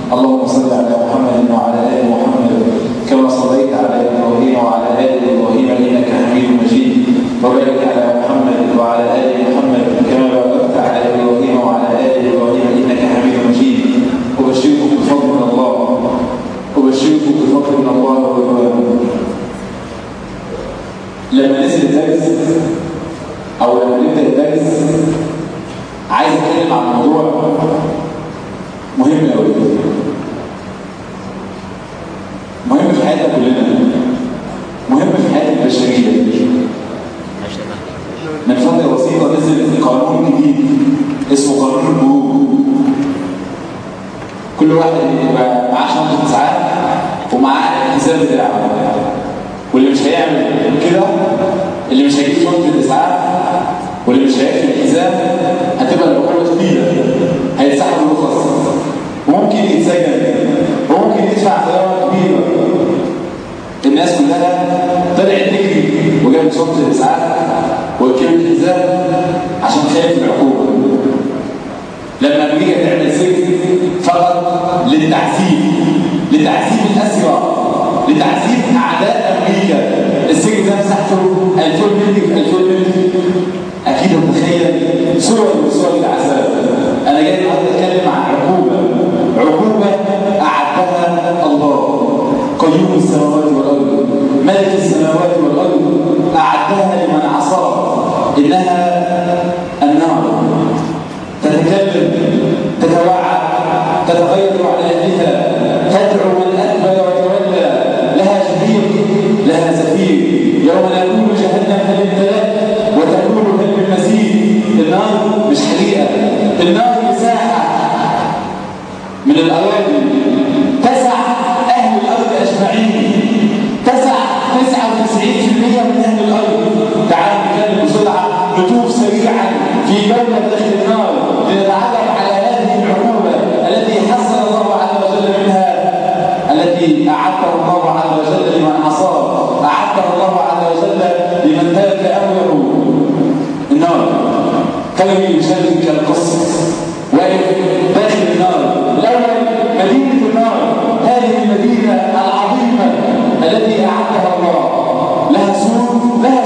اللهم صل على محمد وعلى آل محمد كما صليت على إبراهيم وعلى آل إبراهيم إنك حميد مجيد، وبارك على محمد وعلى آل محمد كما باركت على إبراهيم وعلى آل إبراهيم إنك حميد مجيد. أبشركم بفضل من الله، أبشركم بفضل من الله ورضوانه. لما نزل الدرس أو لما نبدأ الدرس عايز أتكلم عن موضوع مهم أوي، مهم في حياتنا كلنا، مهم في حياة البشرية. من فترة بسيطة نزل قانون جديد اسمه قانون المرور. كل واحد يبقى معاه شنطة إسعاف ومعاه الحزام بتاعه، واللي مش هيعمل كده، اللي مش هيجيب شنطة إسعاف واللي مش هيقفل الحزام هتبقى العقوبة شديدة، هيتسحب الرخص وممكن يتسجن وممكن يدفع غرامة كبيرة. الناس كلها طلعت تجري وجابت شنطة الإسعاف وركبت الحزام عشان خايف من العقوبة. لما أمريكا تعمل سجن فقط للتعذيب الأسرى، لتعذيب أعداء أمريكا، السجن ده مساحته 2000 متر في 2000 متر. أكيد متخيل صور من صور العذاب. أنا جاي النهارده أتكلم عن عقوبة أعدها الله، قيوم السماوات والأرض، ملك السماوات والأرض، أعدها لمن عصاه. إنها النار، تتكلم، تتوعد، تتغير على أهلها، تدعو من أدبر وتولى، لها شهيق، لها زفير. يوم نقول جهنم هل امتلأت وتقول هل من مزيد. النار مش حقيقة، النار مساحة من الأراضي تسع أهل الأرض أجمعين، تسع 99% من أهل الأرض. تعالوا نتكلم بسرعة، نطوف سريعا في جولة داخل النار لنتعرف على هذه العقوبة التي حذر الله عز وجل منها، التي أعدها الله عز وجل لمن عصاه، أعدها الله عز وجل لمن ترك أمره. النار تجري يشارك كالقصر واقف داخل النار. الأول مدينة النار، هذه المدينة العظيمة التي أعدها الله، لها سور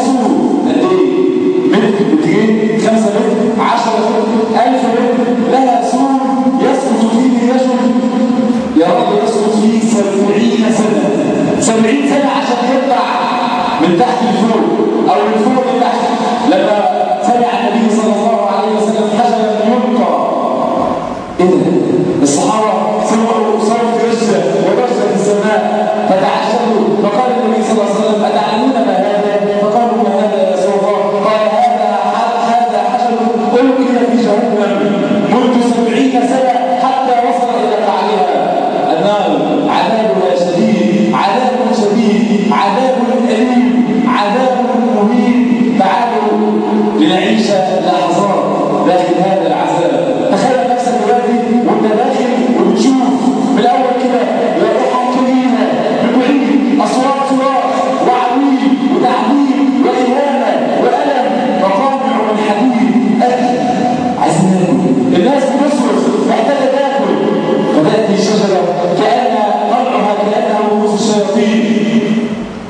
قد إيه؟ متر، مترين، 5 متر، 10 متر، 1000 متر. لها سور يسقط فيه رجل، يا رب يسقط فيه 70 سنة، 70 سنة عشان يطلع من تحت لفوق أو من فوق لتحت. لما سمع النبي صلى الله عليه وسلم حجرا يلقى، إيه ده؟ الصحابة سمعوا صوت رجة ورجة في السماء فتعجبوا، فقال النبي صلى الله عليه وسلم أتعلمون ما هذا؟ فقالوا ما هذا يا رسول الله؟ قال هذا حجر ألقي في جهنم منذ 70 سنة حتى وصل إلى قعرها. النار عذابها شديد، عذاب شديد، عذاب أليم، عذاب مهين. تعالوا لنعيش لحظات داخل هذا العذاب. تخيل نفسك دلوقتي وانت داخل وبتشوف من الاول كده رائحه كريمه من بعيد، اصوات صراخ وعويل وتعذيب واهانه والم، مقامع من حديد، اكل، عايزين ناكل، الناس بتصرخ محتاجه تاكل. فتاتي الشجره كان طلعها كانها رؤوس الشياطين،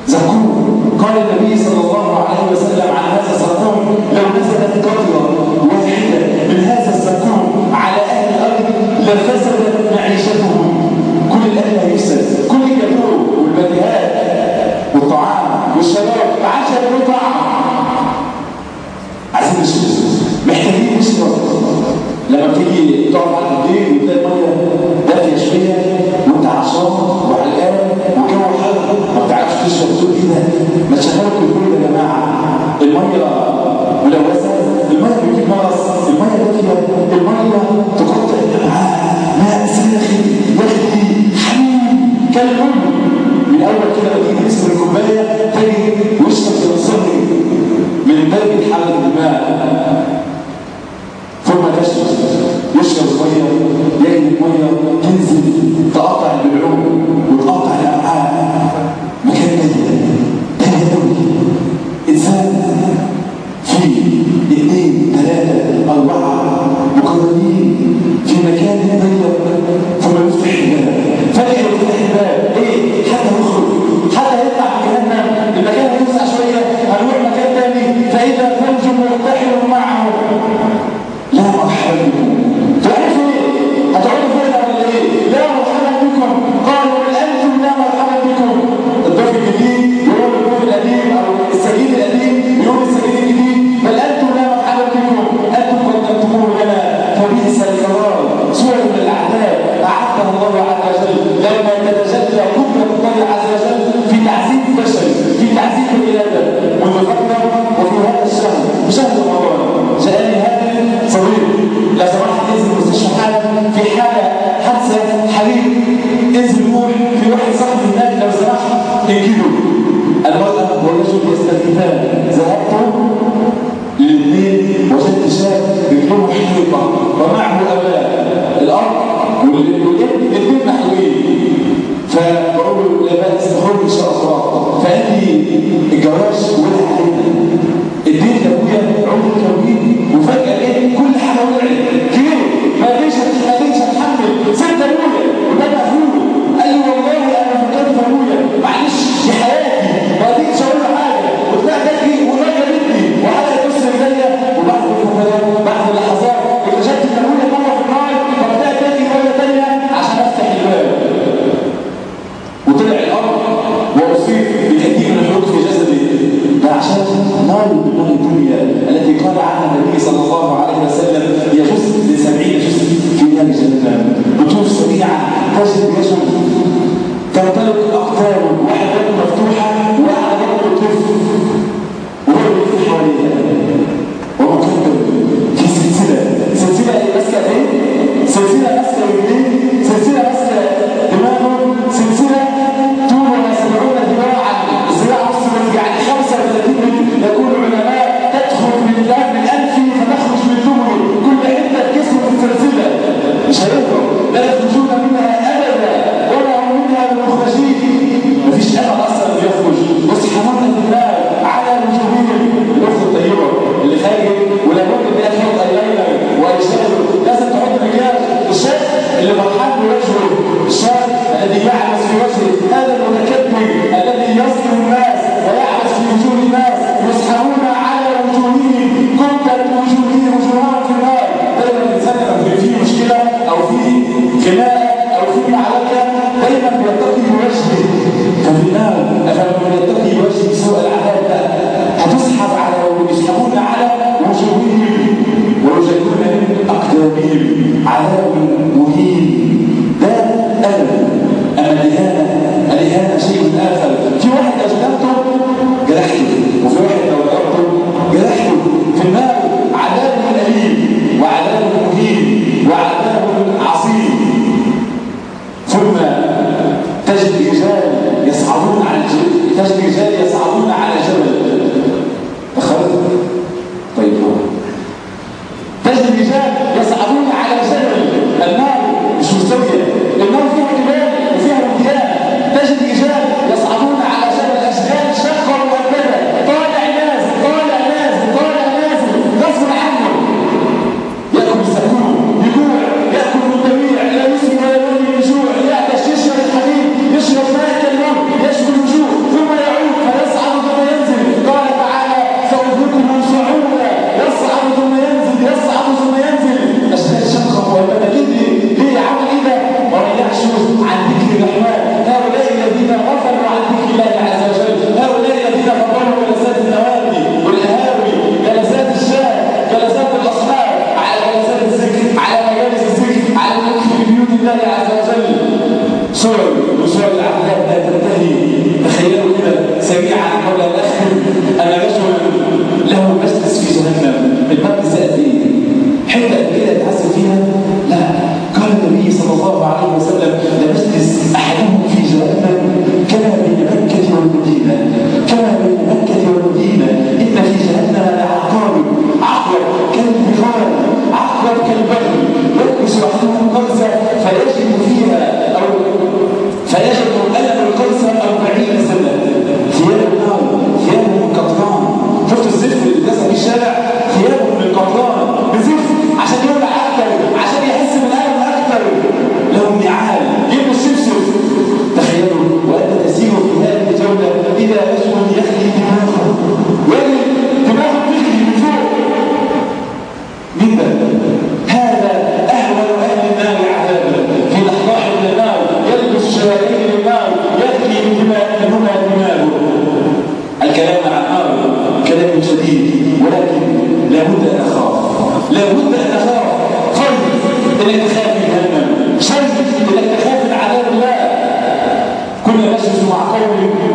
زقوم. قال النبي صلى الله عليه وسلم عن هذا الزقوم لو نزلت قطره واحده من هذا الزقوم على اهل الارض لفسدت معيشتهم. كل الاكل هيفسد، كل الجبور والبديهات والطعام والشباب ما عادش هيكون طعم. عايزين نشرب، محتاجين نشرب. لما تيجي تقف على الدين وتلاقي الميه دافيه شويه وانت يخافون عليك دايما بيتقي بوجهه. ففي النار أفمن يتقي بوجهه سوء العذاب هتسحب على يسحبون على وجوههم ويجدون من أقدامهم عذاب مهين. ده ألم. أما الإهانة شيء آخر. في واحد أجلبته جرحته، وفي واحد لو ضربته جرحته. في النار عذاب أليم وعذاب مهين وعذاب عصيب. ثم تجد رجال يصعدون على جبل. أخذت؟ طيب تجد رجال يصعدون على جبل. النار مش مستوية، النار فيها جبال وفيها وديان. تجد رجال يصعدون على جبل أشجار شقة مؤبدة، طالع نازل غصب عنه. يأكل السكون يجوع، يأكل الجميع لا يسمن ولا يغني من جوع، يعطش يشرب الحليب، يشرب ماء كالمر، يشكو الوجوه ثم يعود فيصعد ثم ينزل. قال تعالى سأذوقه صعودا، يصعد ثم ينزل أشجار شقة مؤبدة. ليه عمل إذا ومن يعش عن ذكر الرحمن هؤلاء الذين غفلوا عن ذكر الله عز وجل، هؤلاء الذين فضلوا جلسات النوادي والقهاوي، جلسات الشاي، جلسات الأصحاب، على جلسات الذكر، على مجالس الذكر، على المكث في بيوت الله عز وجل. صور العذاب لا تنتهي. تخيلوا كده سريعا قبل أن أختم أن رجل له مجلس في جهنم. المجلس قد إيه؟ حتة كده تعزل فيها؟ لا. قال النبي صلى الله عليه وسلم لمجلس أحدهم في جهنم كما بين مكة والمدينة، إن في جهنم لعقاب كالبغال، عقرب كالبغل، يلبس أحدهم قرصة فيجد ألم القرصة 40 سنة. ثياب النار ثيابه من قطران. شفت الزفت اللي اتلسع في الشارع؟ ثيابه من قطران بزفت عشان يولع أكتر، عشان يحس بالألم أكتر. لهم نعال يلبس شبشب. تخيلوا وأنت تسير في هذه الجولة إلى رجل يخلي دماغه، دماغه تخلي من فوق. من ده؟ هذا أهون أهل النار عذابا. في لحظات من النار يلبس شرايين النار يخلي من دماغه. الكلام عن النار كلام شديد، ولكن لابد أن أخاف. خير إنك تخاف من جهنم، شر إنك تخاف من عذاب الله. كنا نجلس مع قوم